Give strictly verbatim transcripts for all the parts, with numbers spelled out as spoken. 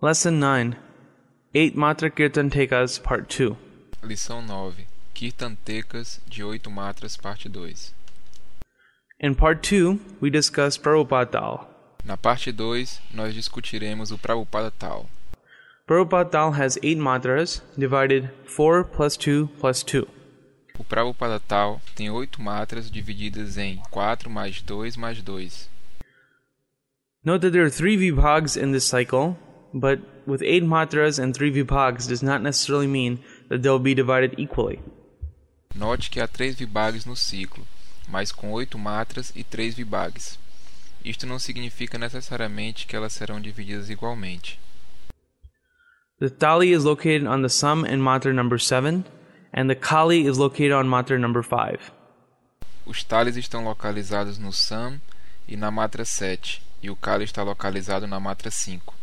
Lesson nine. Eight Matra Kirtan Tekas, Part two. Lição nove. Kirtan Tekas de oito Matras, Parte dois. In Part two, we discuss Prabhupada Tal. Na parte dois, nós discutiremos o Prabhupada Tal. Prabhupada Tal has eight matras, divided four plus two plus two. O Prabhupada Tal tem oito matras divididas em quatro mais dois mais dois. Note that there are three vibhags in this cycle, but with eight matras and three vibhags does not necessarily mean that they'll be divided equally. Note que há três vibhags no ciclo, mas com oito matras e três vibhags. Isto não significa necessariamente que elas serão divididas igualmente. The Tali is located on the sum in matra number seven, and the Kali is located on matra number five. Os talis estão localizados no Sam e na matra sete, e o Kali está localizado na matra cinco.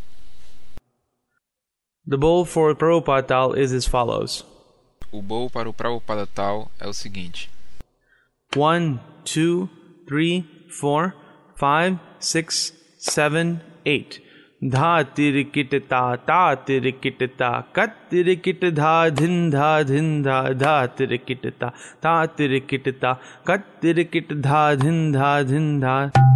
The bowl for Prabhupada Tal is as follows. O bowl para o Prabhupada Tal é o seguinte: one, two, three, four, five, six, seven, eight. Dha tirikitata ta tirikitata kat tirikita dha dhin dha dhin dha dha tirikitata ta tirikitata kat tirikita dha dhin dha dhin dha.